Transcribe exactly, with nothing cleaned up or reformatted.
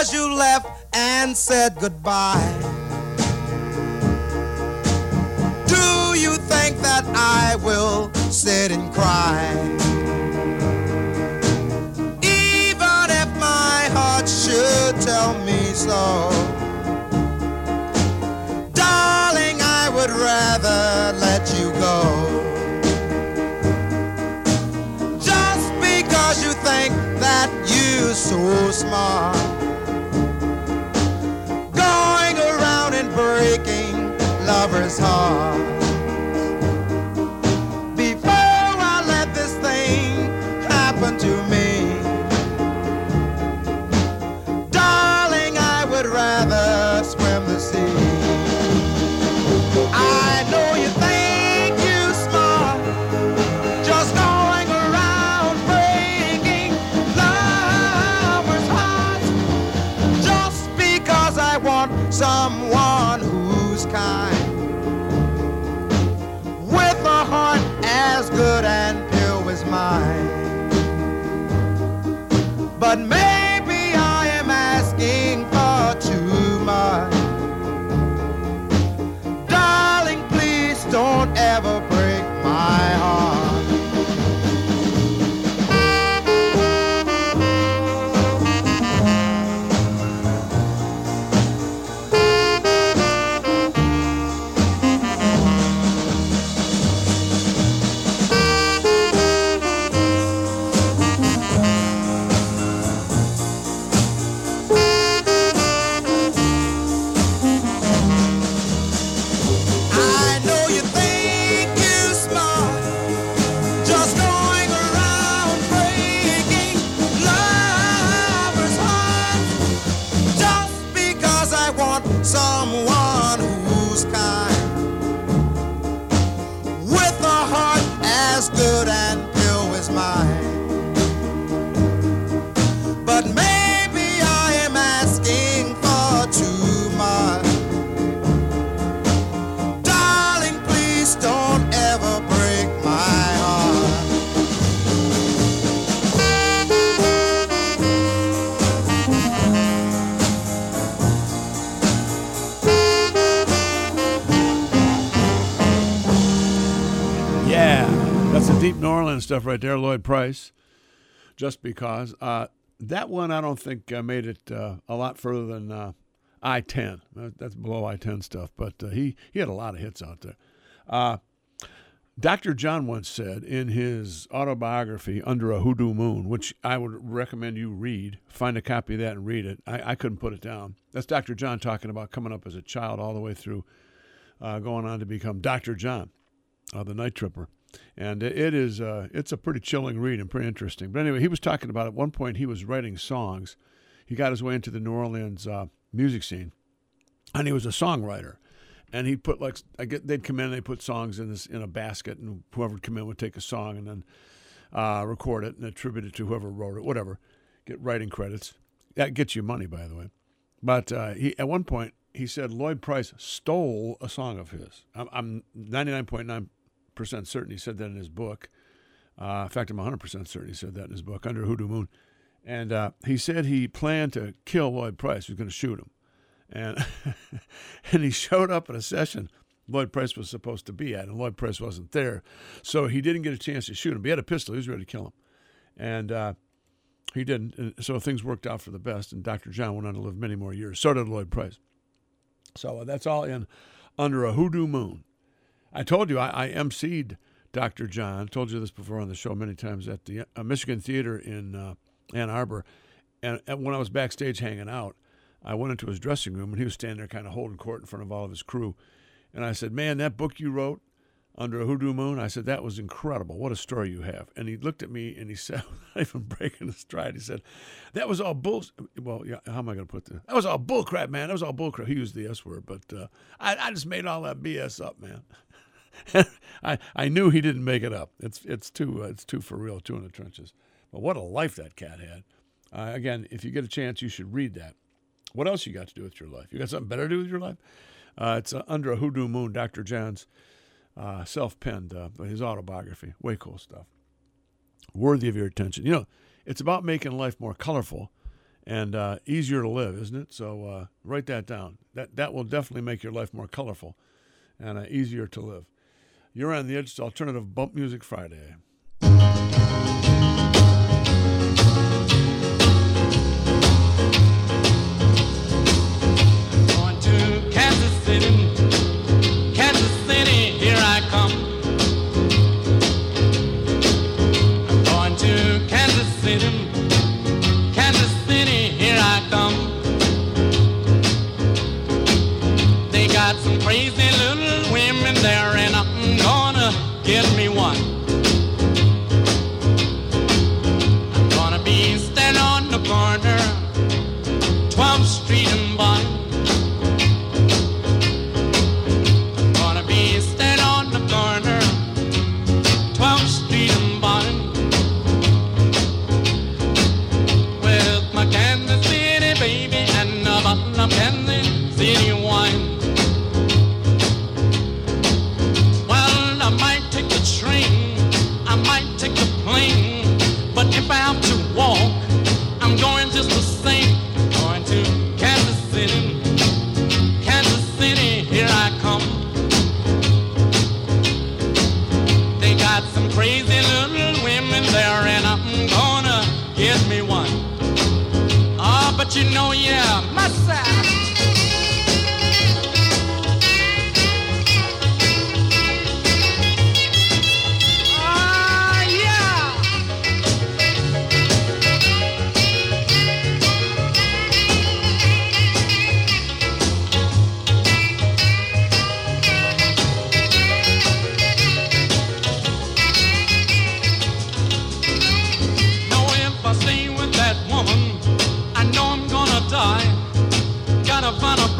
because you left and said goodbye. Do you think that I will sit and cry? Even if my heart should tell me so, darling, I would rather let you go. Just because you think that you're so smart, going around and breaking lovers' hearts. Before I let this thing happen to me, darling, I would rather swim the sea. I know you think you're smart, just going around breaking lovers' hearts. Just because I want someone who's kind, with a heart as good and pure as mine. But maybe I am asking for too much. Darling, please don't ever break my heart. I know you think you're smart, just going around breaking lovers' hearts. Just because I want someone who's kind, with a heart as good and pure as mine. But maybe I am asking for too much. Darling, please don't ever break my heart. Yeah, that's the deep New Orleans stuff right there, Lloyd Price. Just because. Uh, that one, I don't think uh, made it uh, a lot further than uh, I ten. That- That's below I ten stuff, but uh, he, he had a lot of hits out there. Uh, Doctor John once said in his autobiography, Under a Hoodoo Moon, which I would recommend you read, find a copy of that and read it. I, I couldn't put it down. That's Doctor John talking about coming up as a child all the way through uh, going on to become Doctor John, uh, the Night Tripper. And it it is uh, it's a pretty chilling read and pretty interesting. But anyway, he was talking about at one point he was writing songs. He got his way into the New Orleans uh, music scene, and he was a songwriter. And he'd put like I get they'd come in and they'd put songs in this in a basket, and whoever would come in would take a song and then uh, record it and attribute it to whoever wrote it, whatever. Get writing credits. That gets you money, by the way. But uh, he at one point he said Lloyd Price stole a song of his. I'm, I'm ninety-nine point nine percent certain he said that in his book. Uh, in fact, I'm one hundred percent certain he said that in his book, Under Hoodoo Moon. And uh, he said he planned to kill Lloyd Price. He was going to shoot him. And and he showed up at a session Lloyd Price was supposed to be at, and Lloyd Price wasn't there. So he didn't get a chance to shoot him. He had a pistol. He was ready to kill him. And uh, he didn't. And so things worked out for the best, and Doctor John went on to live many more years. So did Lloyd Price. So uh, that's all in Under a Hoodoo Moon. I told you I, I emceed Doctor John. I told you this before on the show many times at the uh, Michigan Theater in uh, Ann Arbor. And, and when I was backstage hanging out, I went into his dressing room, and he was standing there kind of holding court in front of all of his crew. And I said, man, that book you wrote, Under a Hoodoo Moon, I said, that was incredible. What a story you have. And he looked at me, and he said, not even breaking a stride, he said, that was all bull. Well, yeah, how am I going to put this? That was all bull crap, man. That was all bull crap. He used the S word, but uh, I, I just made all that B S up, man. I I knew he didn't make it up. It's it's too uh, it's too for real, too in the trenches. But what a life that cat had. Uh, again, if you get a chance, you should read that. What else you got to do with your life? You got something better to do with your life? Uh, it's uh, Under a Hoodoo Moon, Doctor John's uh, self-penned, uh, his autobiography. Way cool stuff. Worthy of your attention. You know, it's about making life more colorful and uh, easier to live, isn't it? So uh, write that down. That that will definitely make your life more colorful and uh, easier to live. You're on the Edge. It's Alternative Bump Music Friday. Going to Kansas City, Kansas City, here I come. I'm going to Kansas City, Kansas City, here I come. They got some crazy little women there, and I'm gonna get me one. I'm gonna be standing on the corner, twelfth Street and Bond. I'm gonna be standing on the corner, twelfth Street and Bond, with my Kansas City baby and a bottle of Kansas City wine. Well, I might take the train, I might take the plane, but if I have to walk, I'm going just the same. Going to Kansas City, Kansas City, here I come. They got some crazy little women there, and I'm gonna get me one. Ah, but you know, yeah, my side. Ah, yeah. Know if I stay with that woman, I know I'm gonna die. Gotta find a